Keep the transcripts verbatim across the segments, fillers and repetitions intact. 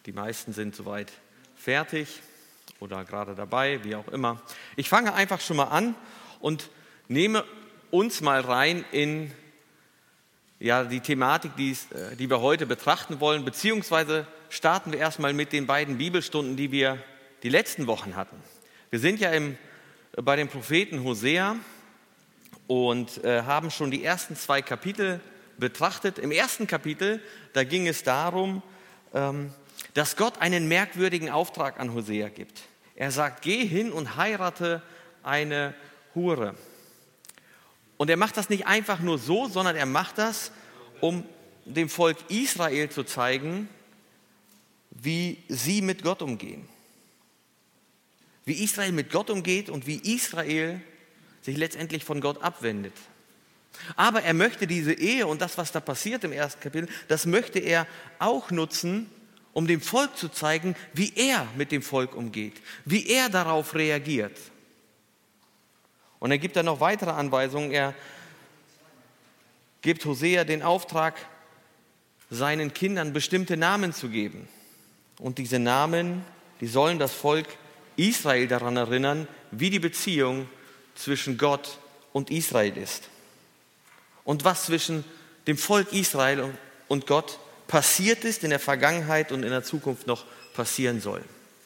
Die meisten sind soweit fertig oder gerade dabei, wie auch immer. Ich fange einfach schon mal an und nehme uns mal rein in ja, die Thematik, die, die wir heute betrachten wollen, beziehungsweise starten wir erstmal mit den beiden Bibelstunden, die wir die letzten Wochen hatten. Wir sind ja im, bei dem Propheten Hosea und äh, haben schon die ersten zwei Kapitel betrachtet. Im ersten Kapitel, da ging es darum, ähm, dass Gott einen merkwürdigen Auftrag an Hosea gibt. Er sagt, geh hin und heirate eine Hure. Und er macht das nicht einfach nur so, sondern er macht das, um dem Volk Israel zu zeigen, wie sie mit Gott umgehen. Wie Israel mit Gott umgeht und wie Israel sich letztendlich von Gott abwendet. Aber er möchte diese Ehe und das, was da passiert im ersten Kapitel, das möchte er auch nutzen, um dem Volk zu zeigen, wie er mit dem Volk umgeht, wie er darauf reagiert. Und er gibt dann noch weitere Anweisungen. Er gibt Hosea den Auftrag, seinen Kindern bestimmte Namen zu geben. Und diese Namen, die sollen das Volk Israel daran erinnern, wie die Beziehung zwischen Gott und Israel ist. Und was zwischen dem Volk Israel und Gott passiert ist in der Vergangenheit und in der Zukunft noch passieren soll.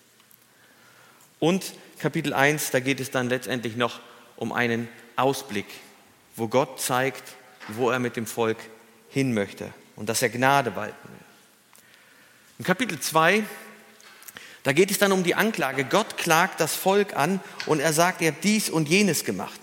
Und Kapitel eins, da geht es dann letztendlich noch um einen Ausblick, wo Gott zeigt, wo er mit dem Volk hin möchte und dass er Gnade walten will. In Kapitel zwei, da geht es dann um die Anklage. Gott klagt das Volk an und er sagt, ihr habt dies und jenes gemacht.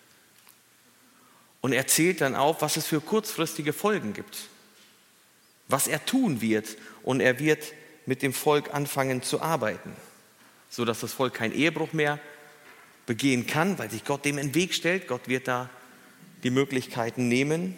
Und er zählt dann auf, was es für kurzfristige Folgen gibt, was er tun wird, und er wird mit dem Volk anfangen zu arbeiten, sodass das Volk keinen Ehebruch mehr begehen kann, weil sich Gott dem in den Weg stellt. Gott wird da die Möglichkeiten nehmen.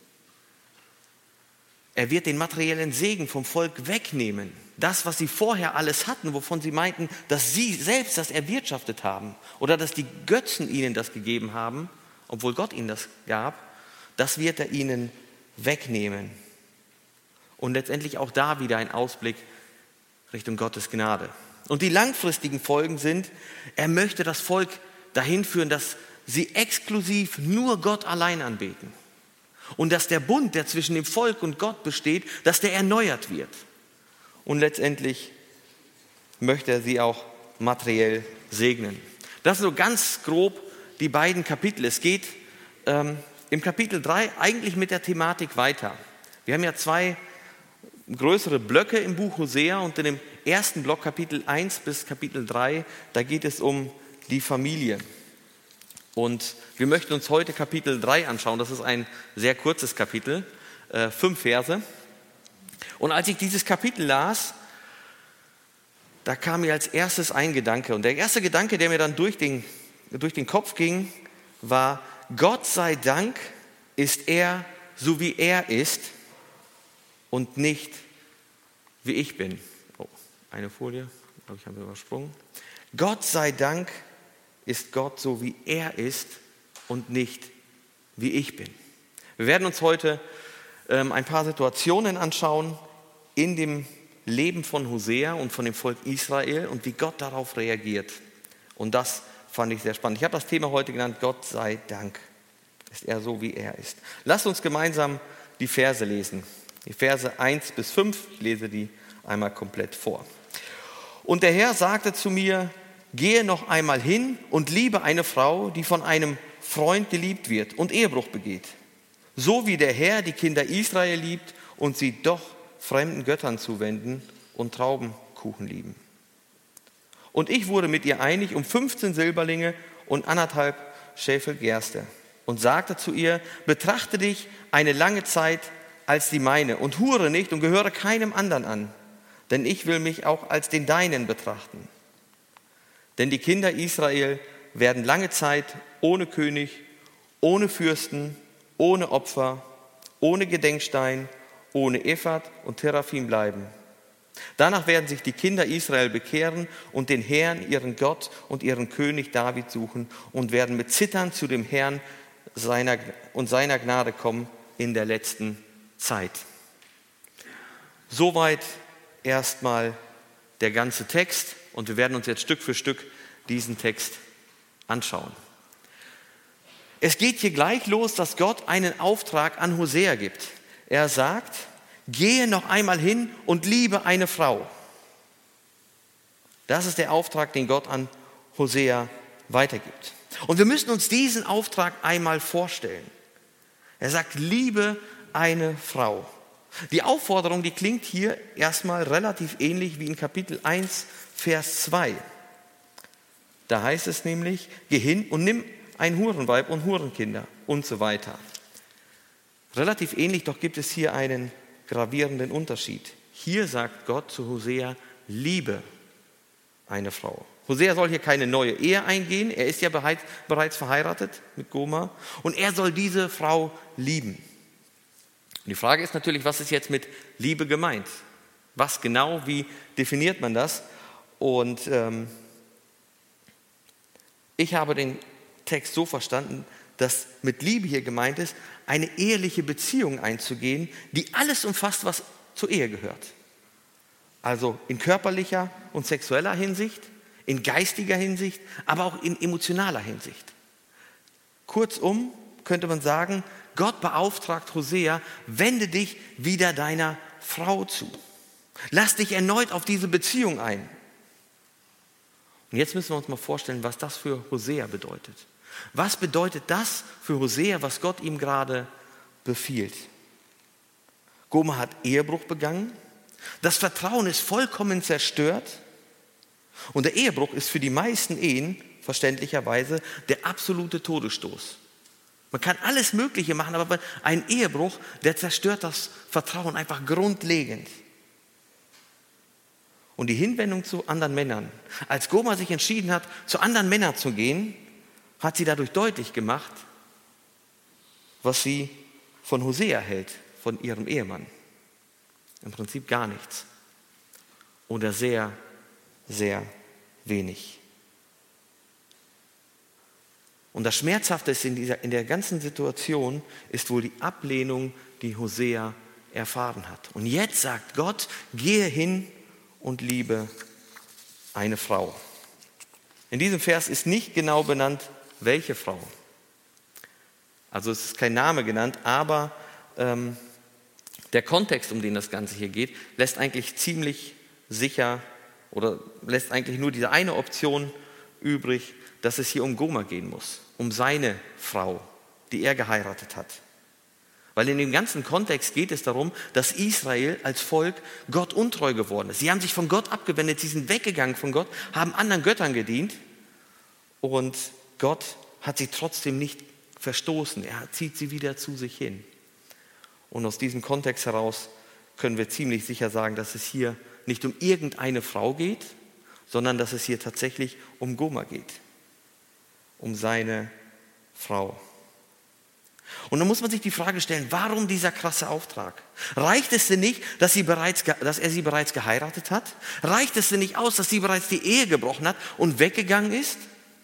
Er wird den materiellen Segen vom Volk wegnehmen. Das, was sie vorher alles hatten, wovon sie meinten, dass sie selbst das erwirtschaftet haben oder dass die Götzen ihnen das gegeben haben, obwohl Gott ihnen das gab, das wird er ihnen wegnehmen. Und letztendlich auch da wieder ein Ausblick Richtung Gottes Gnade. Und die langfristigen Folgen sind, er möchte das Volk dahin führen, dass sie exklusiv nur Gott allein anbeten. Und dass der Bund, der zwischen dem Volk und Gott besteht, dass der erneuert wird. Und letztendlich möchte er sie auch materiell segnen. Das sind so ganz grob die beiden Kapitel. Es geht ähm, im Kapitel drei eigentlich mit der Thematik weiter. Wir haben ja zwei größere Blöcke im Buch Hosea und in dem ersten Block, Kapitel eins bis Kapitel drei, da geht es um die Familie. Und wir möchten uns heute Kapitel drei anschauen. Das ist ein sehr kurzes Kapitel, äh, fünf Verse. Und als ich dieses Kapitel las, da kam mir als erstes ein Gedanke. Und der erste Gedanke, der mir dann durch den, durch den Kopf ging, war, Gott sei Dank ist er so, wie er ist und nicht, wie ich bin. Oh, eine Folie, glaube ich, haben wir übersprungen. Gott sei Dank ist Gott so, wie er ist und nicht, wie ich bin. Wir werden uns heute ähm, ein paar Situationen anschauen in dem Leben von Hosea und von dem Volk Israel und wie Gott darauf reagiert. Und das fand ich sehr spannend. Ich habe das Thema heute genannt, Gott sei Dank ist er so, wie er ist. Lasst uns gemeinsam die Verse lesen. Die Verse eins bis fünf, ich lese die einmal komplett vor. Und der Herr sagte zu mir, gehe noch einmal hin und liebe eine Frau, die von einem Freund geliebt wird und Ehebruch begeht. So wie der Herr die Kinder Israel liebt und sie doch fremden Göttern zuwenden und Traubenkuchen lieben. Und ich wurde mit ihr einig um fünfzehn Silberlinge und anderthalb Schäfel Gerste und sagte zu ihr, betrachte dich eine lange Zeit als die meine und hure nicht und gehöre keinem anderen an, denn ich will mich auch als den deinen betrachten. Denn die Kinder Israel werden lange Zeit ohne König, ohne Fürsten, ohne Opfer, ohne Gedenkstein, ohne Ephod und Teraphim bleiben. Danach werden sich die Kinder Israel bekehren und den Herrn, ihren Gott und ihren König David suchen und werden mit Zittern zu dem Herrn seiner und seiner Gnade kommen in der letzten Zeit. Soweit erstmal der ganze Text und wir werden uns jetzt Stück für Stück diesen Text anschauen. Es geht hier gleich los, dass Gott einen Auftrag an Hosea gibt. Er sagt, gehe noch einmal hin und liebe eine Frau. Das ist der Auftrag, den Gott an Hosea weitergibt. Und wir müssen uns diesen Auftrag einmal vorstellen. Er sagt, liebe eine Frau. Die Aufforderung, die klingt hier erstmal relativ ähnlich wie in Kapitel eins, Vers zwei. Da heißt es nämlich, geh hin und nimm ein Hurenweib und Hurenkinder und so weiter. Relativ ähnlich, doch gibt es hier einen gravierenden Unterschied. Hier sagt Gott zu Hosea, liebe eine Frau. Hosea soll hier keine neue Ehe eingehen, er ist ja bereits verheiratet mit Gomer und er soll diese Frau lieben. Und die Frage ist natürlich, was ist jetzt mit Liebe gemeint? Was genau, wie definiert man das? Und ähm, ich habe den Text so verstanden, dass mit Liebe hier gemeint ist, eine eheliche Beziehung einzugehen, die alles umfasst, was zur Ehe gehört. Also in körperlicher und sexueller Hinsicht, in geistiger Hinsicht, aber auch in emotionaler Hinsicht. Kurzum könnte man sagen, Gott beauftragt Hosea, wende dich wieder deiner Frau zu. Lass dich erneut auf diese Beziehung ein. Und jetzt müssen wir uns mal vorstellen, was das für Hosea bedeutet. Was bedeutet das für Hosea, was Gott ihm gerade befiehlt? Gomer hat Ehebruch begangen. Das Vertrauen ist vollkommen zerstört. Und der Ehebruch ist für die meisten Ehen verständlicherweise der absolute Todesstoß. Man kann alles Mögliche machen, aber ein Ehebruch, der zerstört das Vertrauen einfach grundlegend. Und die Hinwendung zu anderen Männern. Als Gomer sich entschieden hat, zu anderen Männern zu gehen, hat sie dadurch deutlich gemacht, was sie von Hosea hält, von ihrem Ehemann. Im Prinzip gar nichts. Oder sehr, sehr wenig. Und das Schmerzhafte ist in, dieser, in der ganzen Situation ist wohl die Ablehnung, die Hosea erfahren hat. Und jetzt sagt Gott, gehe hin und liebe eine Frau. In diesem Vers ist nicht genau benannt, welche Frau. Also es ist kein Name genannt, aber ähm, der Kontext, um den das Ganze hier geht, lässt eigentlich ziemlich sicher oder lässt eigentlich nur diese eine Option übrig, dass es hier um Gomer gehen muss, um seine Frau, die er geheiratet hat. Weil in dem ganzen Kontext geht es darum, dass Israel als Volk Gott untreu geworden ist. Sie haben sich von Gott abgewendet, sie sind weggegangen von Gott, haben anderen Göttern gedient und Gott hat sie trotzdem nicht verstoßen. Er zieht sie wieder zu sich hin. Und aus diesem Kontext heraus können wir ziemlich sicher sagen, dass es hier nicht um irgendeine Frau geht, sondern dass es hier tatsächlich um Gomer geht, um seine Frau. Und dann muss man sich die Frage stellen, warum dieser krasse Auftrag? Reicht es denn nicht, dass, sie bereits, dass er sie bereits geheiratet hat? Reicht es denn nicht aus, dass sie bereits die Ehe gebrochen hat und weggegangen ist?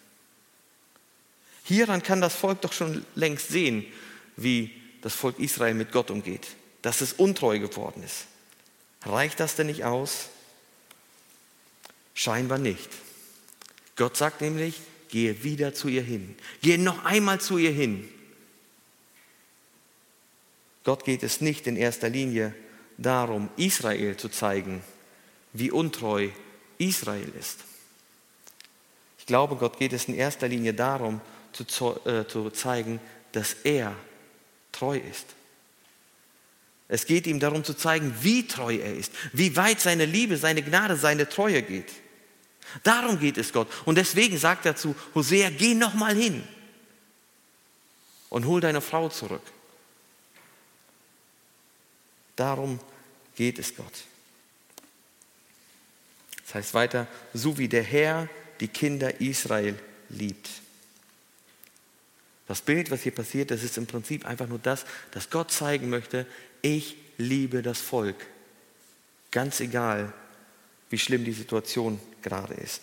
Hieran kann das Volk doch schon längst sehen, wie das Volk Israel mit Gott umgeht, dass es untreu geworden ist. Reicht das denn nicht aus? Scheinbar nicht. Gott sagt nämlich, gehe wieder zu ihr hin. Gehe noch einmal zu ihr hin. Gott geht es nicht in erster Linie darum, Israel zu zeigen, wie untreu Israel ist. Ich glaube, Gott geht es in erster Linie darum, zu, äh, zu zeigen, dass er treu ist. Es geht ihm darum zu zeigen, wie treu er ist, wie weit seine Liebe, seine Gnade, seine Treue geht. Darum geht es Gott. Und deswegen sagt er zu Hosea, geh noch mal hin und hol deine Frau zurück. Darum geht es Gott. Das heißt weiter, so wie der Herr die Kinder Israel liebt. Das Bild, was hier passiert, das ist im Prinzip einfach nur das, dass Gott zeigen möchte, ich liebe das Volk. Ganz egal, wie schlimm die Situation gerade ist.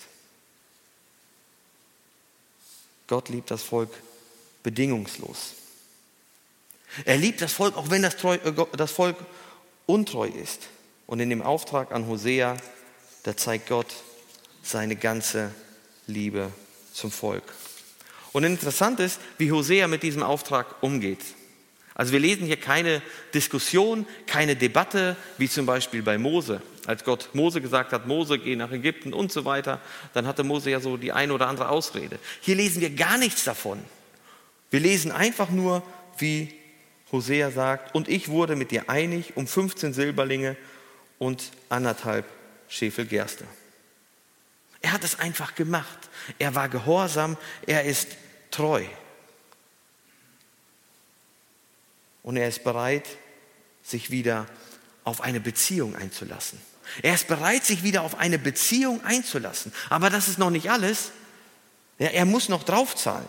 Gott liebt das Volk bedingungslos. Er liebt das Volk, auch wenn das, Treu, das Volk untreu ist. Und in dem Auftrag an Hosea, da zeigt Gott seine ganze Liebe zum Volk. Und interessant ist, wie Hosea mit diesem Auftrag umgeht. Also wir lesen hier keine Diskussion, keine Debatte, wie zum Beispiel bei Mose. Als Gott Mose gesagt hat, Mose, geh nach Ägypten und so weiter, dann hatte Mose ja so die eine oder andere Ausrede. Hier lesen wir gar nichts davon. Wir lesen einfach nur, wie Hosea sagt, und ich wurde mit dir einig um fünfzehn Silberlinge und anderthalb Scheffel Gerste. Er hat es einfach gemacht. Er war gehorsam, er ist treu. Und er ist bereit, sich wieder auf eine Beziehung einzulassen. Er ist bereit, sich wieder auf eine Beziehung einzulassen. Aber das ist noch nicht alles. Er muss noch draufzahlen.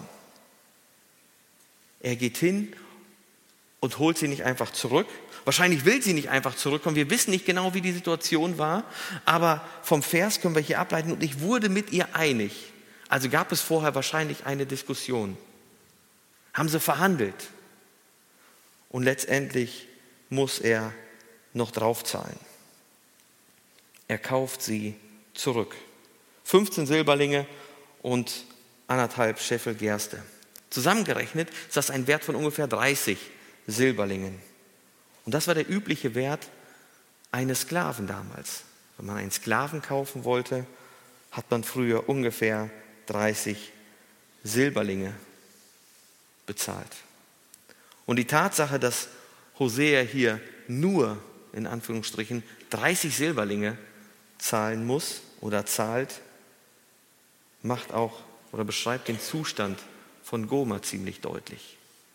Er geht hin und holt sie nicht einfach zurück. Wahrscheinlich will sie nicht einfach zurückkommen. Wir wissen nicht genau, wie die Situation war. Aber vom Vers können wir hier ableiten, und ich wurde mit ihr einig. Also gab es vorher wahrscheinlich eine Diskussion. Haben sie verhandelt. Und letztendlich muss er noch draufzahlen. Er kauft sie zurück. fünfzehn Silberlinge und anderthalb Scheffel Gerste. Zusammengerechnet ist das ein Wert von ungefähr dreißig Silberlingen. Und das war der übliche Wert eines Sklaven damals. Wenn man einen Sklaven kaufen wollte, hat man früher ungefähr dreißig Silberlinge bezahlt. Und die Tatsache, dass Hosea hier nur, in Anführungsstrichen, dreißig Silberlinge zahlen muss oder zahlt, macht auch oder beschreibt den Zustand von Gomer ziemlich deutlich.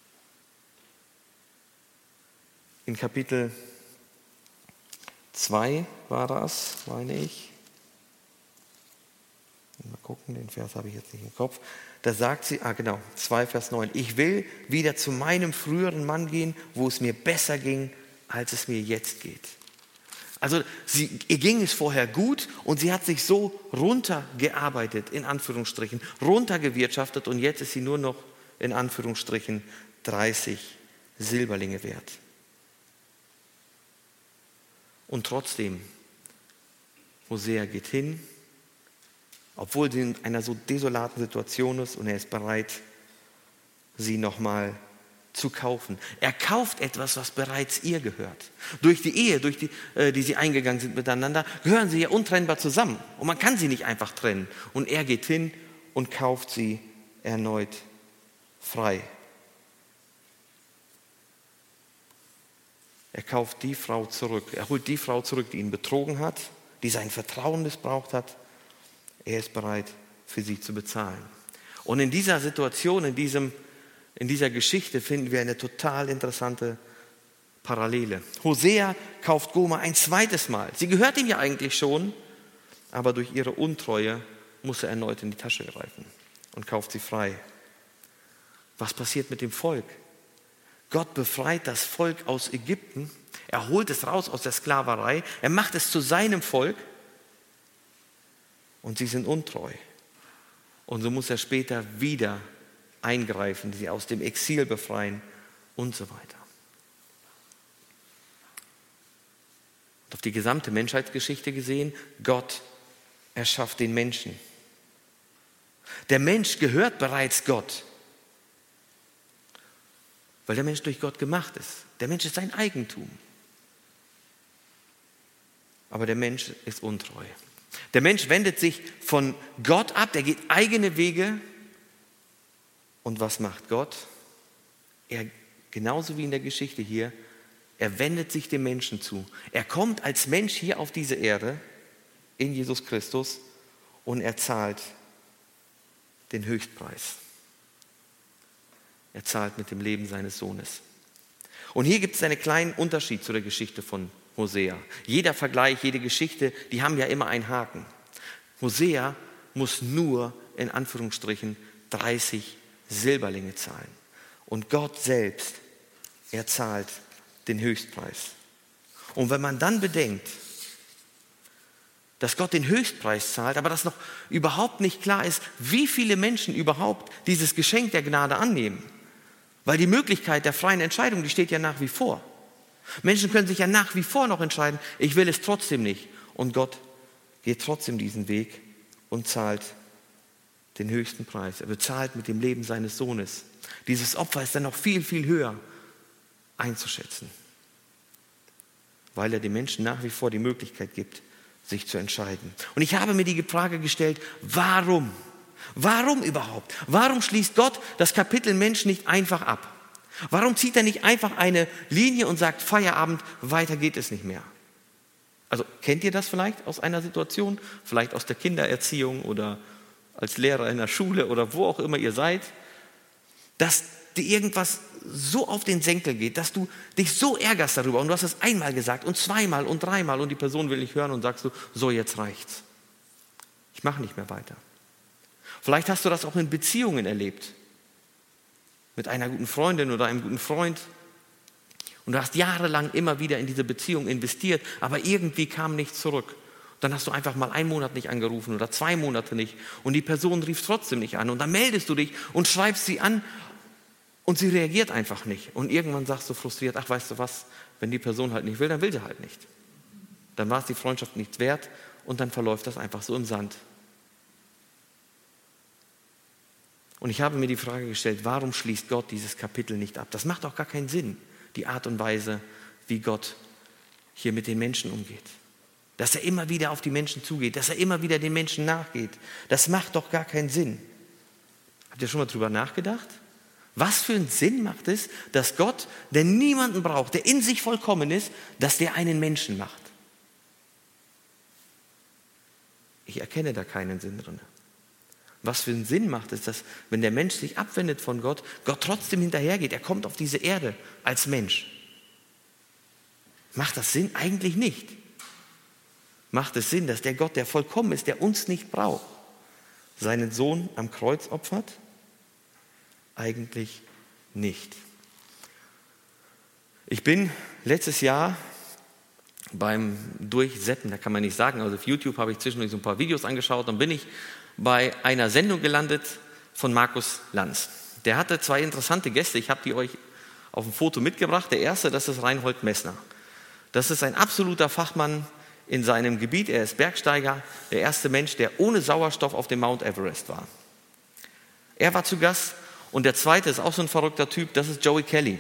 In Kapitel zwei war das, meine ich. Mal gucken, den Vers habe ich jetzt nicht im Kopf. Da sagt sie, ah genau, zwei Vers neun, ich will wieder zu meinem früheren Mann gehen, wo es mir besser ging, als es mir jetzt geht. Also sie, ihr ging es vorher gut und sie hat sich so runtergearbeitet, in Anführungsstrichen, runtergewirtschaftet, und jetzt ist sie nur noch, in Anführungsstrichen, dreißig Silberlinge wert. Und trotzdem, Hosea geht hin, obwohl sie in einer so desolaten Situation ist, und er ist bereit, sie nochmal zu kaufen. Er kauft etwas, was bereits ihr gehört. Durch die Ehe, durch die, äh, die sie eingegangen sind miteinander, gehören sie ja untrennbar zusammen. Und man kann sie nicht einfach trennen. Und er geht hin und kauft sie erneut frei. Er kauft die Frau zurück. Er holt die Frau zurück, die ihn betrogen hat, die sein Vertrauen missbraucht hat. Er ist bereit, für sie zu bezahlen. Und in dieser Situation, in, diesem, in dieser Geschichte finden wir eine total interessante Parallele. Hosea kauft Gomer ein zweites Mal. Sie gehört ihm ja eigentlich schon, aber durch ihre Untreue muss er erneut in die Tasche greifen und kauft sie frei. Was passiert mit dem Volk? Gott befreit das Volk aus Ägypten. Er holt es raus aus der Sklaverei. Er macht es zu seinem Volk. Und sie sind untreu. Und so muss er später wieder eingreifen, sie aus dem Exil befreien und so weiter. Und auf die gesamte Menschheitsgeschichte gesehen, Gott erschafft den Menschen. Der Mensch gehört bereits Gott, weil der Mensch durch Gott gemacht ist. Der Mensch ist sein Eigentum. Aber der Mensch ist untreu. Der Mensch wendet sich von Gott ab, der geht eigene Wege. Und was macht Gott? Er, genauso wie in der Geschichte hier, er wendet sich dem Menschen zu. Er kommt als Mensch hier auf diese Erde, in Jesus Christus, und er zahlt den Höchstpreis. Er zahlt mit dem Leben seines Sohnes. Und hier gibt es einen kleinen Unterschied zu der Geschichte von Hosea. Jeder Vergleich, jede Geschichte, die haben ja immer einen Haken. Hosea muss nur, in Anführungsstrichen, dreißig Silberlinge zahlen. Und Gott selbst, er zahlt den Höchstpreis. Und wenn man dann bedenkt, dass Gott den Höchstpreis zahlt, aber dass noch überhaupt nicht klar ist, wie viele Menschen überhaupt dieses Geschenk der Gnade annehmen. Weil die Möglichkeit der freien Entscheidung, die steht ja nach wie vor. Menschen können sich ja nach wie vor noch entscheiden, ich will es trotzdem nicht. Und Gott geht trotzdem diesen Weg und zahlt den höchsten Preis. Er bezahlt mit dem Leben seines Sohnes. Dieses Opfer ist dann noch viel, viel höher einzuschätzen, weil er den Menschen nach wie vor die Möglichkeit gibt, sich zu entscheiden. Und ich habe mir die Frage gestellt, warum? Warum überhaupt? Warum schließt Gott das Kapitel Mensch nicht einfach ab? Warum zieht er nicht einfach eine Linie und sagt, Feierabend, weiter geht es nicht mehr? Also kennt ihr das vielleicht aus einer Situation? Vielleicht aus der Kindererziehung oder als Lehrer in der Schule oder wo auch immer ihr seid, dass dir irgendwas so auf den Senkel geht, dass du dich so ärgerst darüber und du hast es einmal gesagt und zweimal und dreimal und die Person will nicht hören und sagst du, so jetzt reicht's. Ich mache nicht mehr weiter. Vielleicht hast du das auch in Beziehungen erlebt, mit einer guten Freundin oder einem guten Freund und du hast jahrelang immer wieder in diese Beziehung investiert, aber irgendwie kam nichts zurück. Dann hast du einfach mal einen Monat nicht angerufen oder zwei Monate nicht und die Person rief trotzdem nicht an und dann meldest du dich und schreibst sie an und sie reagiert einfach nicht. Und irgendwann sagst du frustriert, ach weißt du was, wenn die Person halt nicht will, dann will sie halt nicht. Dann war es die Freundschaft nichts wert und dann verläuft das einfach so im Sand. Und ich habe mir die Frage gestellt, warum schließt Gott dieses Kapitel nicht ab? Das macht doch gar keinen Sinn, die Art und Weise, wie Gott hier mit den Menschen umgeht. Dass er immer wieder auf die Menschen zugeht, dass er immer wieder den Menschen nachgeht. Das macht doch gar keinen Sinn. Habt ihr schon mal drüber nachgedacht? Was für einen Sinn macht es, dass Gott, der niemanden braucht, der in sich vollkommen ist, dass der einen Menschen macht? Ich erkenne da keinen Sinn drin. Was für einen Sinn macht es, dass, wenn der Mensch sich abwendet von Gott, Gott trotzdem hinterhergeht? Er kommt auf diese Erde als Mensch. Macht das Sinn? Eigentlich nicht. Macht es Sinn, dass der Gott, der vollkommen ist, der uns nicht braucht, seinen Sohn am Kreuz opfert? Eigentlich nicht. Ich bin letztes Jahr beim Durchseppen, da kann man nicht sagen, also auf YouTube habe ich zwischendurch so ein paar Videos angeschaut und bin ich bei einer Sendung gelandet von Markus Lanz. Der hatte zwei interessante Gäste, ich habe die euch auf dem Foto mitgebracht. Der erste, das ist Reinhold Messner. Das ist ein absoluter Fachmann in seinem Gebiet, er ist Bergsteiger, der erste Mensch, der ohne Sauerstoff auf dem Mount Everest war. Er war zu Gast. Und der zweite ist auch so ein verrückter Typ, das ist Joey Kelly.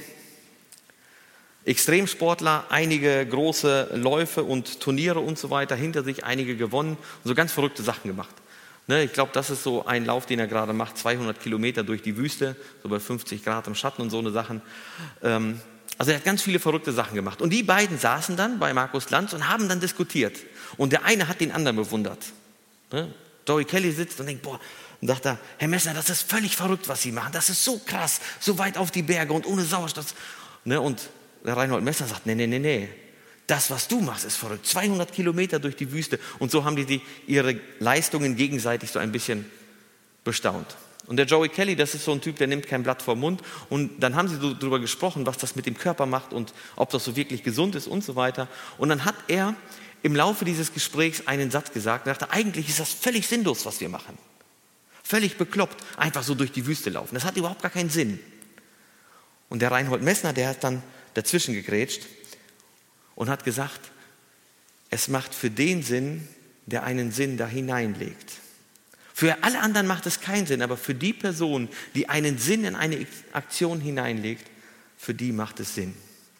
Extremsportler, einige große Läufe und Turniere und so weiter hinter sich, einige gewonnen und so ganz verrückte Sachen gemacht. Ne, ich glaube, das ist so ein Lauf, den er gerade macht, zweihundert Kilometer durch die Wüste, so bei fünfzig Grad im Schatten und so eine Sachen. Ähm, also er hat ganz viele verrückte Sachen gemacht. Und die beiden saßen dann bei Markus Lanz und haben dann diskutiert. Und der eine hat den anderen bewundert. Ne? Joey Kelly sitzt und denkt, boah, und sagt er, Herr Messner, das ist völlig verrückt, was Sie machen. Das ist so krass, so weit auf die Berge und ohne Sauerstoff. Ne, und der Reinhold Messner sagt, nee, nee, nee, nee. Das, was du machst, ist verrückt. zweihundert Kilometer durch die Wüste. Und so haben die, die ihre Leistungen gegenseitig so ein bisschen bestaunt. Und der Joey Kelly, das ist so ein Typ, der nimmt kein Blatt vor den Mund. Und dann haben sie so darüber gesprochen, was das mit dem Körper macht und ob das so wirklich gesund ist und so weiter. Und dann hat er im Laufe dieses Gesprächs einen Satz gesagt. Er dachte, eigentlich ist das völlig sinnlos, was wir machen. Völlig bekloppt, einfach so durch die Wüste laufen. Das hat überhaupt gar keinen Sinn. Und der Reinhold Messner, der hat dann dazwischen gegrätscht und hat gesagt, es macht für den Sinn, der einen Sinn da hineinlegt. Für alle anderen macht es keinen Sinn, aber für die Person, die einen Sinn in eine Aktion hineinlegt, für die macht es Sinn.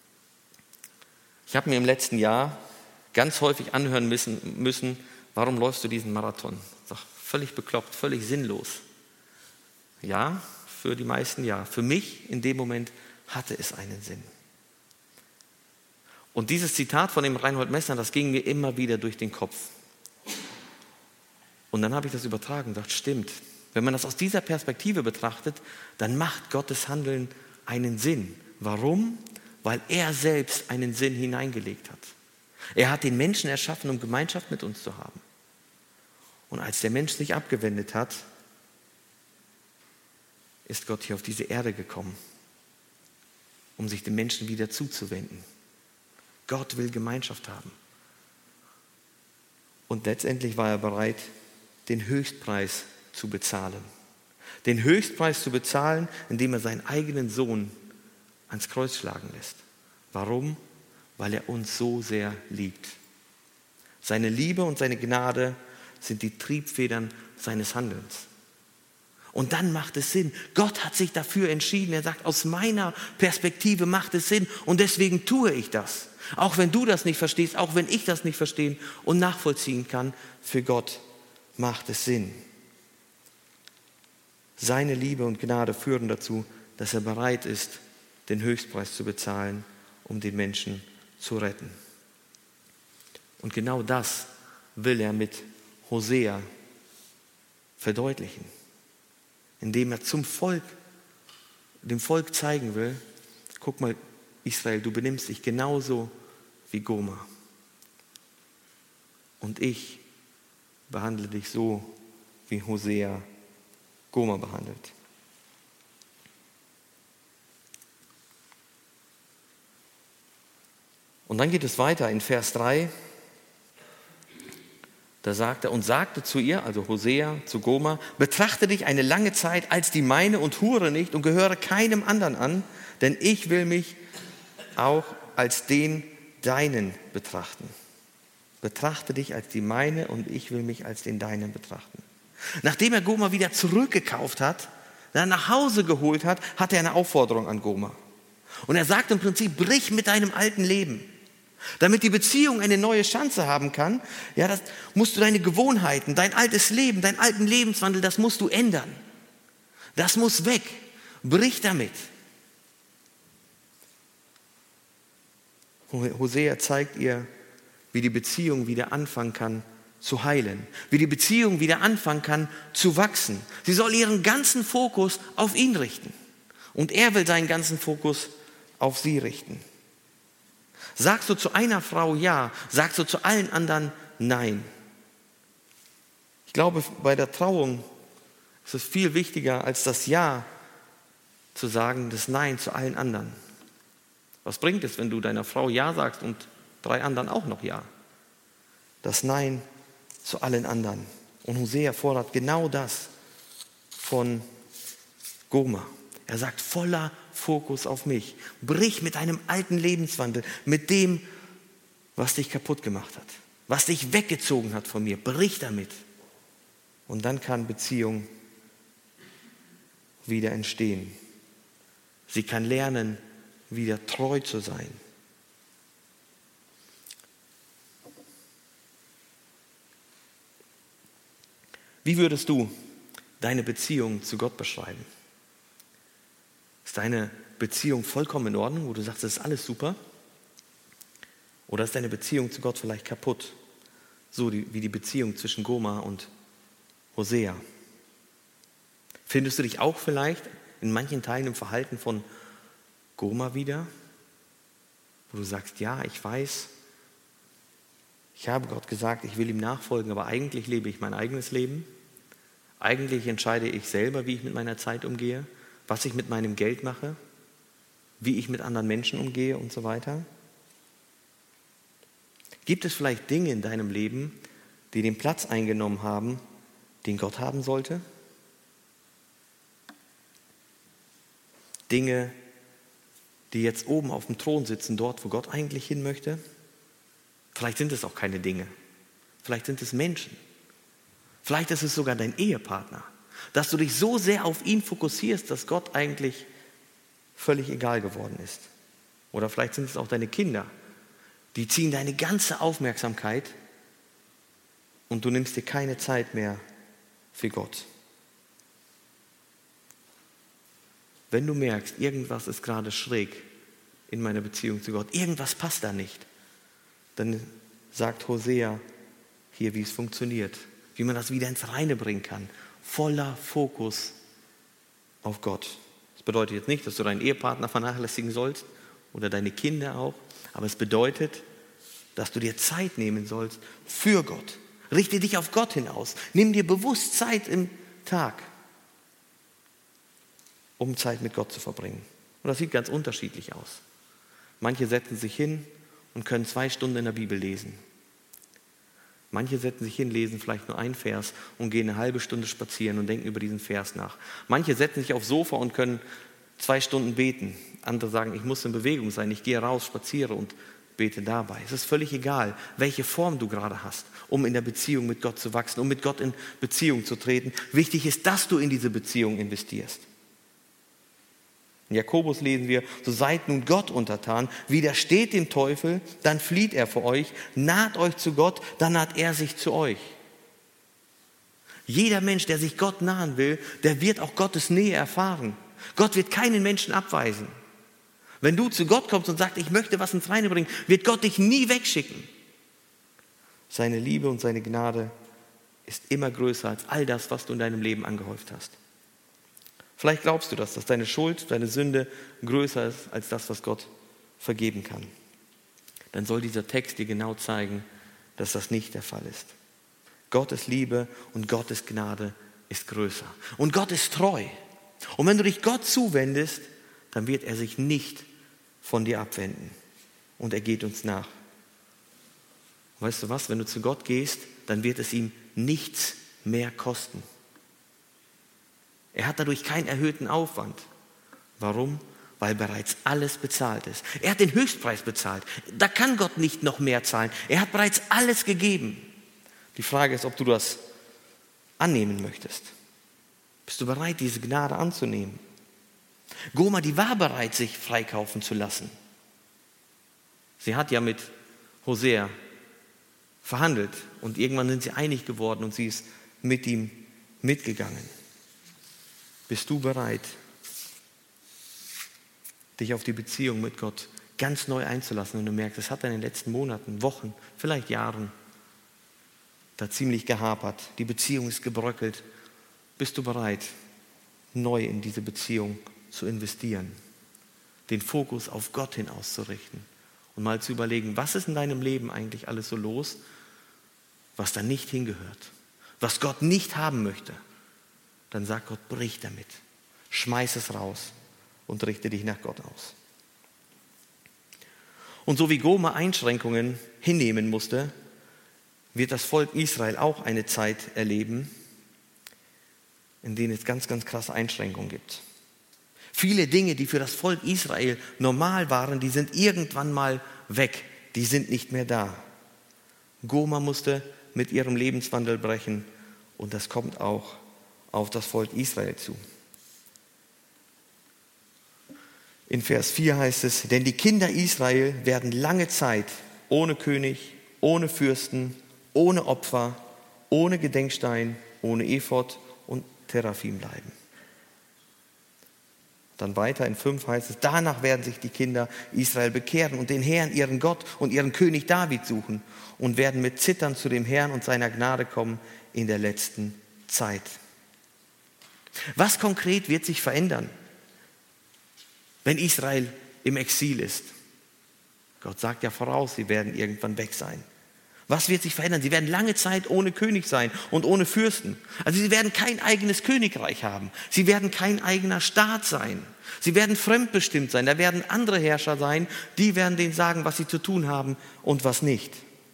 Ich habe mir im letzten Jahr ganz häufig anhören müssen, müssen warum läufst du diesen Marathon? Sag, völlig bekloppt, völlig sinnlos. Ja, für die meisten ja. Für mich in dem Moment hatte es einen Sinn. Und dieses Zitat von dem Reinhold Messner, das ging mir immer wieder durch den Kopf. Und dann habe ich das übertragen und dachte, stimmt. Wenn man das aus dieser Perspektive betrachtet, dann macht Gottes Handeln einen Sinn. Warum? Weil er selbst einen Sinn hineingelegt hat. Er hat den Menschen erschaffen, um Gemeinschaft mit uns zu haben. Und als der Mensch sich abgewendet hat, ist Gott hier auf diese Erde gekommen, um sich den Menschen wieder zuzuwenden. Gott will Gemeinschaft haben. Und letztendlich war er bereit, den Höchstpreis zu bezahlen. Den Höchstpreis zu bezahlen, indem er seinen eigenen Sohn ans Kreuz schlagen lässt. Warum? weil er uns so sehr liebt. Seine Liebe und seine Gnade sind die Triebfedern seines Handelns. Und dann macht es Sinn. Gott hat sich dafür entschieden. Er sagt, aus meiner Perspektive macht es Sinn und deswegen tue ich das. Auch wenn du das nicht verstehst, auch wenn ich das nicht verstehen und nachvollziehen kann, für Gott macht es Sinn. Seine Liebe und Gnade führen dazu, dass er bereit ist, den Höchstpreis zu bezahlen, um den Menschen zu retten. Und genau das will er mit Hosea verdeutlichen, indem er zum Volk, dem Volk zeigen will, guck mal, Israel, du benimmst dich genauso wie Gomer. Und ich behandle dich so, wie Hosea Gomer behandelt. Und dann geht es weiter in Vers drei. Da sagt er, und sagte zu ihr, also Hosea zu Gomer, betrachte dich eine lange Zeit als die meine und hure nicht und gehöre keinem anderen an, denn ich will mich auch als den deinen betrachten. Betrachte dich als die meine und ich will mich als den deinen betrachten. Nachdem er Gomer wieder zurückgekauft hat, dann nach Hause geholt hat, hat er eine Aufforderung an Gomer. Und er sagt im Prinzip, brich mit deinem alten Leben. Damit die Beziehung eine neue Chance haben kann, ja, das musst du deine Gewohnheiten, dein altes Leben, deinen alten Lebenswandel, das musst du ändern. Das muss weg. Brich damit. Hosea zeigt ihr, wie die Beziehung wieder anfangen kann zu heilen, wie die Beziehung wieder anfangen kann zu wachsen. Sie soll ihren ganzen Fokus auf ihn richten. Und er will seinen ganzen Fokus auf sie richten. Sagst du zu einer Frau ja, sagst du zu allen anderen nein. Ich glaube, bei der Trauung ist es viel wichtiger, als das Ja zu sagen, das Nein zu allen anderen. Was bringt es, wenn du deiner Frau Ja sagst und drei anderen auch noch Ja? Das Nein zu allen anderen. Und Hosea fordert genau das von Gomer. Er sagt, voller Fokus auf mich. Brich mit deinem alten Lebenswandel, mit dem, was dich kaputt gemacht hat, was dich weggezogen hat von mir. Brich damit. Und dann kann Beziehung wieder entstehen. Sie kann lernen, wieder treu zu sein. Wie würdest du deine Beziehung zu Gott beschreiben? Ist deine Beziehung vollkommen in Ordnung, wo du sagst, das ist alles super? Oder ist deine Beziehung zu Gott vielleicht kaputt? So die, wie die Beziehung zwischen Gomer und Hosea. Findest du dich auch vielleicht in manchen Teilen im Verhalten von Gomer wieder? Wo du sagst, ja, ich weiß, ich habe Gott gesagt, ich will ihm nachfolgen, aber eigentlich lebe ich mein eigenes Leben. Eigentlich entscheide ich selber, wie ich mit meiner Zeit umgehe, was ich mit meinem Geld mache, wie ich mit anderen Menschen umgehe und so weiter. Gibt es vielleicht Dinge in deinem Leben, die den Platz eingenommen haben, den Gott haben sollte? Dinge, die jetzt oben auf dem Thron sitzen, dort, wo Gott eigentlich hin möchte? Vielleicht sind es auch keine Dinge. Vielleicht sind es Menschen. Vielleicht ist es sogar dein Ehepartner. Dass du dich so sehr auf ihn fokussierst, dass Gott eigentlich völlig egal geworden ist. Oder vielleicht sind es auch deine Kinder. Die ziehen deine ganze Aufmerksamkeit und du nimmst dir keine Zeit mehr für Gott. Wenn du merkst, irgendwas ist gerade schräg in meiner Beziehung zu Gott, irgendwas passt da nicht, dann sagt Hosea hier, wie es funktioniert, wie man das wieder ins Reine bringen kann. Voller Fokus auf Gott. Das bedeutet jetzt nicht, dass du deinen Ehepartner vernachlässigen sollst oder deine Kinder auch, aber es bedeutet, dass du dir Zeit nehmen sollst für Gott. Richte dich auf Gott hinaus. Nimm dir bewusst Zeit im Tag, um Zeit mit Gott zu verbringen. Und das sieht ganz unterschiedlich aus. Manche setzen sich hin und können zwei Stunden in der Bibel lesen. Manche setzen sich hin, lesen vielleicht nur einen Vers und gehen eine halbe Stunde spazieren und denken über diesen Vers nach. Manche setzen sich aufs Sofa und können zwei Stunden beten. Andere sagen, ich muss in Bewegung sein, ich gehe raus, spaziere und bete dabei. Es ist völlig egal, welche Form du gerade hast, um in der Beziehung mit Gott zu wachsen, um mit Gott in Beziehung zu treten. Wichtig ist, dass du in diese Beziehung investierst. In Jakobus lesen wir, so seid nun Gott untertan, widersteht dem Teufel, dann flieht er vor euch, naht euch zu Gott, dann naht er sich zu euch. Jeder Mensch, der sich Gott nahen will, der wird auch Gottes Nähe erfahren. Gott wird keinen Menschen abweisen. Wenn du zu Gott kommst und sagst, ich möchte was ins Reine bringen, wird Gott dich nie wegschicken. Seine Liebe und seine Gnade ist immer größer als all das, was du in deinem Leben angehäuft hast. Vielleicht glaubst du das, dass deine Schuld, deine Sünde größer ist als das, was Gott vergeben kann. Dann soll dieser Text dir genau zeigen, dass das nicht der Fall ist. Gottes Liebe und Gottes Gnade ist größer. Und Gott ist treu. Und wenn du dich Gott zuwendest, dann wird er sich nicht von dir abwenden. Und er geht uns nach. Weißt du was? Wenn du zu Gott gehst, dann wird es ihm nichts mehr kosten. Er hat dadurch keinen erhöhten Aufwand. Warum? Weil bereits alles bezahlt ist. Er hat den Höchstpreis bezahlt. Da kann Gott nicht noch mehr zahlen. Er hat bereits alles gegeben. Die Frage ist, ob du das annehmen möchtest. Bist du bereit, diese Gnade anzunehmen? Goma, die war bereit, sich freikaufen zu lassen. Sie hat ja mit Hosea verhandelt und irgendwann sind sie einig geworden und sie ist mit ihm mitgegangen. Bist du bereit, dich auf die Beziehung mit Gott ganz neu einzulassen, wenn du merkst, es hat in den letzten Monaten, Wochen, vielleicht Jahren da ziemlich gehapert, die Beziehung ist gebröckelt. Bist du bereit, neu in diese Beziehung zu investieren, den Fokus auf Gott hin auszurichten und mal zu überlegen, was ist in deinem Leben eigentlich alles so los, was da nicht hingehört, was Gott nicht haben möchte? Dann sagt Gott, brich damit, schmeiß es raus und richte dich nach Gott aus. Und so wie Goma Einschränkungen hinnehmen musste, wird das Volk Israel auch eine Zeit erleben, in denen es ganz, ganz krasse Einschränkungen gibt. Viele Dinge, die für das Volk Israel normal waren, die sind irgendwann mal weg, die sind nicht mehr da. Goma musste mit ihrem Lebenswandel brechen und das kommt auch auf das Volk Israel zu. In Vers vier heißt es, denn die Kinder Israel werden lange Zeit ohne König, ohne Fürsten, ohne Opfer, ohne Gedenkstein, ohne Ephod und Teraphim bleiben. Dann weiter in fünf heißt es, danach werden sich die Kinder Israel bekehren und den Herrn, ihren Gott und ihren König David suchen und werden mit Zittern zu dem Herrn und seiner Gnade kommen in der letzten Zeit. Was konkret wird sich verändern, wenn Israel im Exil ist? Gott sagt ja voraus, sie werden irgendwann weg sein. Was wird sich verändern? Sie werden lange Zeit ohne König sein und ohne Fürsten. Also sie werden kein eigenes Königreich haben. Sie werden kein eigener Staat sein. Sie werden fremdbestimmt sein. Da werden andere Herrscher sein, die werden denen sagen, was sie zu tun haben und was nicht.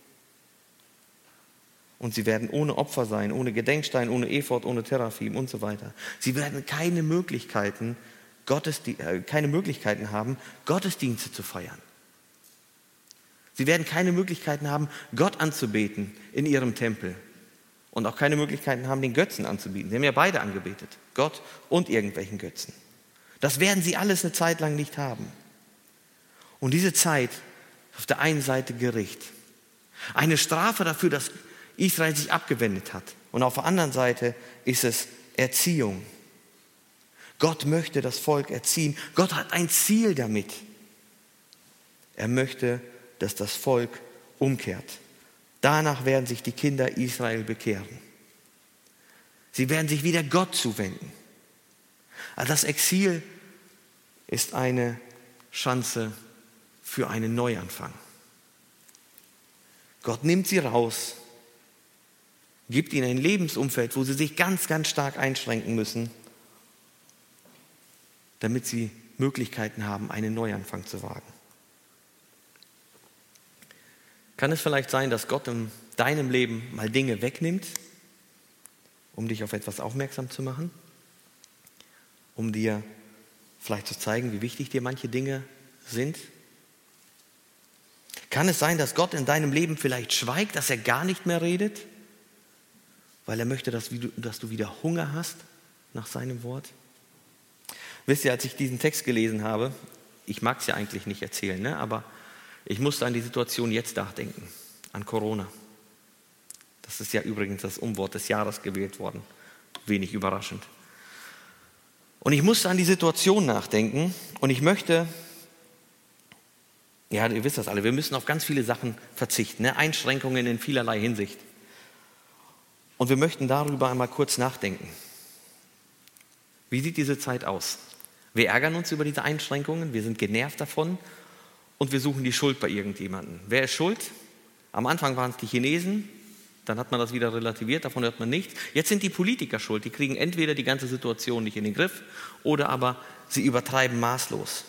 Und sie werden ohne Opfer sein, ohne Gedenkstein, ohne Ephod, ohne Teraphim und so weiter. Sie werden keine Möglichkeiten, Gottesdi- äh, keine Möglichkeiten haben, Gottesdienste zu feiern. Sie werden keine Möglichkeiten haben, Gott anzubeten in ihrem Tempel. Und auch keine Möglichkeiten haben, den Götzen anzubieten. Sie haben ja beide angebetet, Gott und irgendwelchen Götzen. Das werden sie alles eine Zeit lang nicht haben. Und diese Zeit ist auf der einen Seite Gericht. Eine Strafe dafür, dass Israel sich abgewendet hat. Und auf der anderen Seite ist es Erziehung. Gott möchte das Volk erziehen. Gott hat ein Ziel damit. Er möchte, dass das Volk umkehrt. Danach werden sich die Kinder Israel bekehren. Sie werden sich wieder Gott zuwenden. Also das Exil ist eine Chance für einen Neuanfang. Gott nimmt sie raus, gibt ihnen ein Lebensumfeld, wo sie sich ganz, ganz stark einschränken müssen, damit sie Möglichkeiten haben, einen Neuanfang zu wagen. Kann es vielleicht sein, dass Gott in deinem Leben mal Dinge wegnimmt, um dich auf etwas aufmerksam zu machen? Um dir vielleicht zu zeigen, wie wichtig dir manche Dinge sind? Kann es sein, dass Gott in deinem Leben vielleicht schweigt, dass er gar nicht mehr redet? Weil er möchte, dass du wieder Hunger hast nach seinem Wort? Wisst ihr, als ich diesen Text gelesen habe, ich mag es ja eigentlich nicht erzählen, ne? aber ich musste an die Situation jetzt nachdenken, an Corona. Das ist ja übrigens das Unwort des Jahres gewählt worden, wenig überraschend. Und ich musste an die Situation nachdenken und ich möchte, ja, ihr wisst das alle, wir müssen auf ganz viele Sachen verzichten, ne? Einschränkungen in vielerlei Hinsicht. Und wir möchten darüber einmal kurz nachdenken. Wie sieht diese Zeit aus? Wir ärgern uns über diese Einschränkungen, wir sind genervt davon und wir suchen die Schuld bei irgendjemandem. Wer ist schuld? Am Anfang waren es die Chinesen, dann hat man das wieder relativiert, davon hört man nichts. Jetzt sind die Politiker schuld, die kriegen entweder die ganze Situation nicht in den Griff oder aber sie übertreiben maßlos.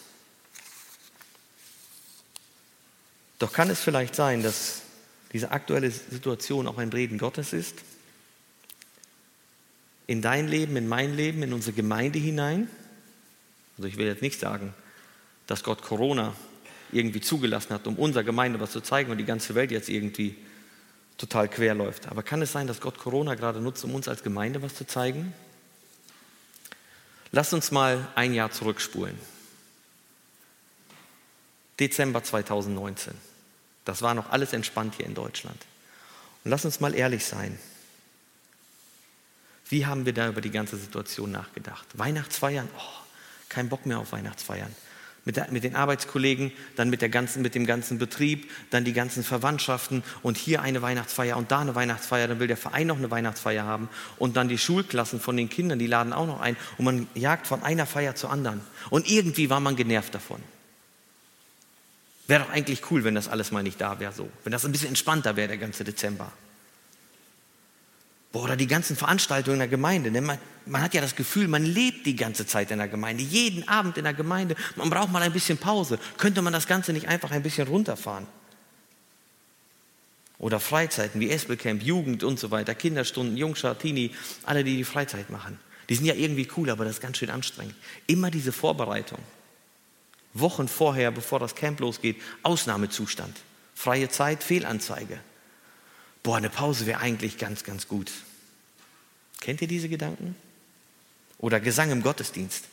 Doch kann es vielleicht sein, dass diese aktuelle Situation auch ein Reden Gottes ist? In dein Leben, in mein Leben, in unsere Gemeinde hinein? Also ich will jetzt nicht sagen, dass Gott Corona irgendwie zugelassen hat, um unserer Gemeinde was zu zeigen und die ganze Welt jetzt irgendwie total quer läuft. Aber kann es sein, dass Gott Corona gerade nutzt, um uns als Gemeinde was zu zeigen? Lasst uns mal ein Jahr zurückspulen. Dezember zweitausendneunzehn. Das war noch alles entspannt hier in Deutschland. Und lasst uns mal ehrlich sein. Wie haben wir da über die ganze Situation nachgedacht? Weihnachtsfeiern? Oh, kein Bock mehr auf Weihnachtsfeiern. Mit, der, mit den Arbeitskollegen, dann mit, der ganzen, mit dem ganzen Betrieb, dann die ganzen Verwandtschaften und hier eine Weihnachtsfeier und da eine Weihnachtsfeier, dann will der Verein noch eine Weihnachtsfeier haben und dann die Schulklassen von den Kindern, die laden auch noch ein und man jagt von einer Feier zur anderen. Und irgendwie war man genervt davon. Wäre doch eigentlich cool, wenn das alles mal nicht da wäre so. Wenn das ein bisschen entspannter wäre, der ganze Dezember. Boah, oder die ganzen Veranstaltungen in der Gemeinde. Ne? Man, man hat ja das Gefühl, man lebt die ganze Zeit in der Gemeinde. Jeden Abend in der Gemeinde. Man braucht mal ein bisschen Pause. Könnte man das Ganze nicht einfach ein bisschen runterfahren? Oder Freizeiten wie Espelcamp, Jugend und so weiter. Kinderstunden, Jungschar, Teenie. Alle, die die Freizeit machen. Die sind ja irgendwie cool, aber das ist ganz schön anstrengend. Immer diese Vorbereitung. Wochen vorher, bevor das Camp losgeht, Ausnahmezustand. Freie Zeit, Fehlanzeige. Boah, eine Pause wäre eigentlich ganz, ganz gut. Kennt ihr diese Gedanken? Oder Gesang im Gottesdienst.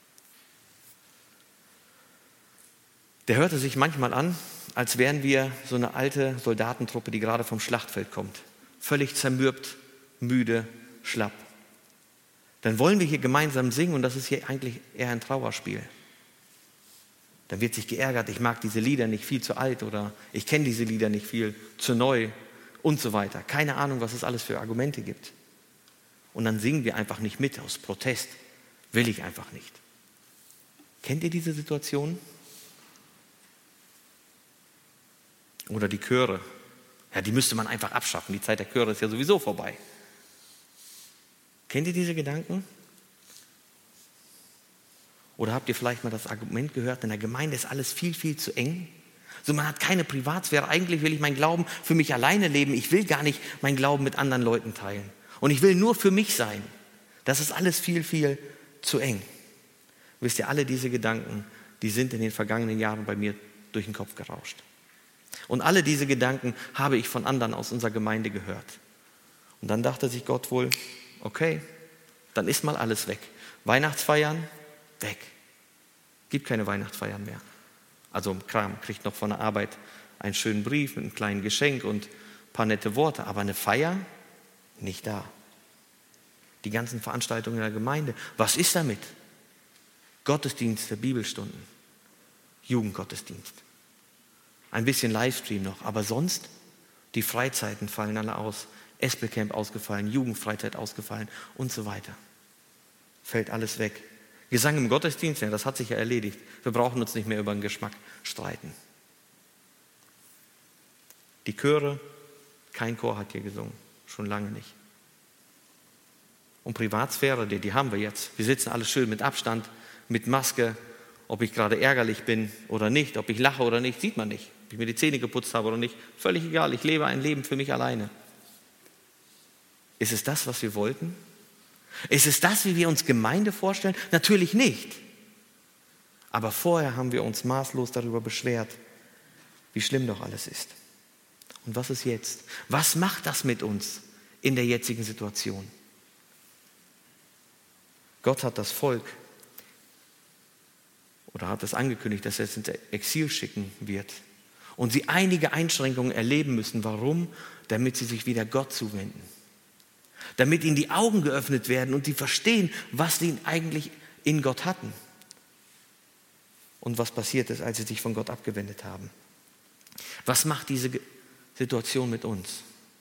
Der hörte sich manchmal an, als wären wir so eine alte Soldatentruppe, die gerade vom Schlachtfeld kommt. Völlig zermürbt, müde, schlapp. Dann wollen wir hier gemeinsam singen und das ist hier eigentlich eher ein Trauerspiel. Dann wird sich geärgert, ich mag diese Lieder nicht, viel zu alt oder ich kenne diese Lieder nicht, viel zu neu. Und so weiter. Keine Ahnung, was es alles für Argumente gibt. Und dann singen wir einfach nicht mit aus Protest. Will ich einfach nicht. Kennt ihr diese Situation? Oder die Chöre. Ja, die müsste man einfach abschaffen. Die Zeit der Chöre ist ja sowieso vorbei. Kennt ihr diese Gedanken? Oder habt ihr vielleicht mal das Argument gehört, in der Gemeinde ist alles viel, viel zu eng? So, man hat keine Privatsphäre. Eigentlich will ich meinen Glauben für mich alleine leben. Ich will gar nicht meinen Glauben mit anderen Leuten teilen. Und ich will nur für mich sein. Das ist alles viel, viel zu eng. Wisst ihr, alle diese Gedanken, die sind in den vergangenen Jahren bei mir durch den Kopf gerauscht. Und alle diese Gedanken habe ich von anderen aus unserer Gemeinde gehört. Und dann dachte sich Gott wohl, okay, dann ist mal alles weg. Weihnachtsfeiern, weg. Gibt keine Weihnachtsfeiern mehr. Also Kram, kriegt noch von der Arbeit einen schönen Brief mit einem kleinen Geschenk und ein paar nette Worte. Aber eine Feier, nicht da. Die ganzen Veranstaltungen in der Gemeinde, was ist damit? Gottesdienste, Bibelstunden, Jugendgottesdienst. Ein bisschen Livestream noch, aber sonst, die Freizeiten fallen alle aus. Espelcamp ausgefallen, Jugendfreizeit ausgefallen und so weiter. Fällt alles weg. Gesang im Gottesdienst, ja, das hat sich ja erledigt. Wir brauchen uns nicht mehr über den Geschmack streiten. Die Chöre, kein Chor hat hier gesungen, schon lange nicht. Und Privatsphäre, die, die haben wir jetzt. Wir sitzen alle schön mit Abstand, mit Maske. Ob ich gerade ärgerlich bin oder nicht, ob ich lache oder nicht, sieht man nicht. Ob ich mir die Zähne geputzt habe oder nicht, völlig egal. Ich lebe ein Leben für mich alleine. Ist es das, was wir wollten? Ist es das, wie wir uns Gemeinde vorstellen? Natürlich nicht. Aber vorher haben wir uns maßlos darüber beschwert, wie schlimm doch alles ist. Und was ist jetzt? Was macht das mit uns in der jetzigen Situation? Gott hat das Volk oder hat es angekündigt, dass er es ins Exil schicken wird. Und sie einige Einschränkungen erleben müssen. Warum? Damit sie sich wieder Gott zuwenden. Damit ihnen die Augen geöffnet werden und sie verstehen, was sie eigentlich in Gott hatten. Und was passiert ist, als sie sich von Gott abgewendet haben. Was macht diese Situation mit uns?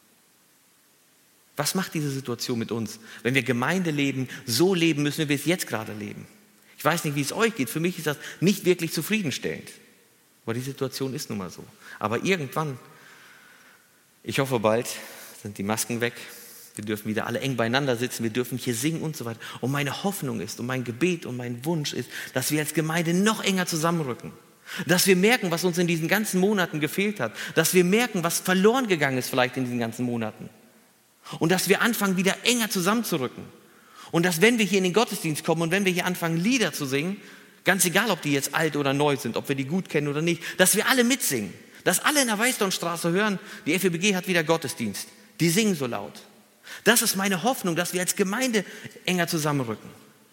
Was macht diese Situation mit uns, wenn wir Gemeinde leben, so leben müssen, wie wir es jetzt gerade leben? Ich weiß nicht, wie es euch geht. Für mich ist das nicht wirklich zufriedenstellend. Aber die Situation ist nun mal so. Aber irgendwann, ich hoffe bald, sind die Masken weg. Wir dürfen wieder alle eng beieinander sitzen. Wir dürfen hier singen und so weiter. Und meine Hoffnung ist und mein Gebet und mein Wunsch ist, dass wir als Gemeinde noch enger zusammenrücken. Dass wir merken, was uns in diesen ganzen Monaten gefehlt hat. Dass wir merken, was verloren gegangen ist vielleicht in diesen ganzen Monaten. Und dass wir anfangen, wieder enger zusammenzurücken. Und dass, wenn wir hier in den Gottesdienst kommen und wenn wir hier anfangen, Lieder zu singen, ganz egal, ob die jetzt alt oder neu sind, ob wir die gut kennen oder nicht, dass wir alle mitsingen. Dass alle in der Weißdornstraße hören, die F E B G hat wieder Gottesdienst. Die singen so laut. Das ist meine Hoffnung, dass wir als Gemeinde enger zusammenrücken.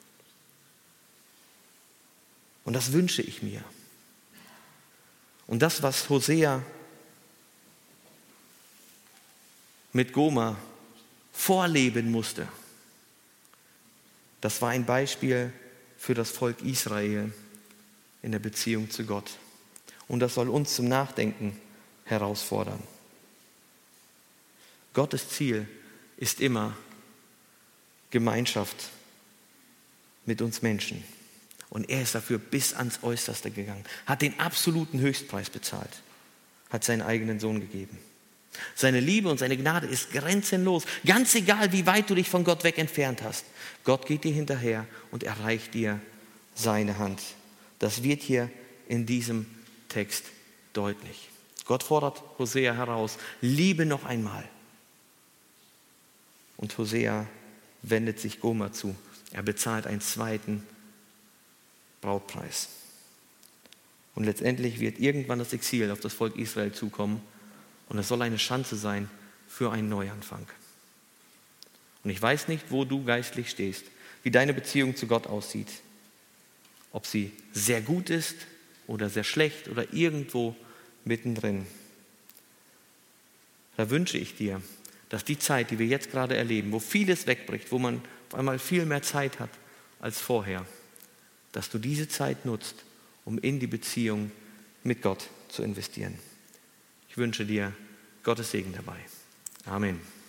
Und das wünsche ich mir. Und das, was Hosea mit Gomer vorleben musste, das war ein Beispiel für das Volk Israel in der Beziehung zu Gott. Und das soll uns zum Nachdenken herausfordern. Gottes Ziel ist immer Gemeinschaft mit uns Menschen. Und er ist dafür bis ans Äußerste gegangen, hat den absoluten Höchstpreis bezahlt, hat seinen eigenen Sohn gegeben. Seine Liebe und seine Gnade ist grenzenlos, ganz egal, wie weit du dich von Gott weg entfernt hast. Gott geht dir hinterher und erreicht dir seine Hand. Das wird hier in diesem Text deutlich. Gott fordert Hosea heraus, liebe noch einmal. Und Hosea wendet sich Gomer zu. Er bezahlt einen zweiten Brautpreis. Und letztendlich wird irgendwann das Exil auf das Volk Israel zukommen. Und es soll eine Chance sein für einen Neuanfang. Und ich weiß nicht, wo du geistlich stehst, wie deine Beziehung zu Gott aussieht. Ob sie sehr gut ist oder sehr schlecht oder irgendwo mittendrin. Da wünsche ich dir, dass die Zeit, die wir jetzt gerade erleben, wo vieles wegbricht, wo man auf einmal viel mehr Zeit hat als vorher, dass du diese Zeit nutzt, um in die Beziehung mit Gott zu investieren. Ich wünsche dir Gottes Segen dabei. Amen.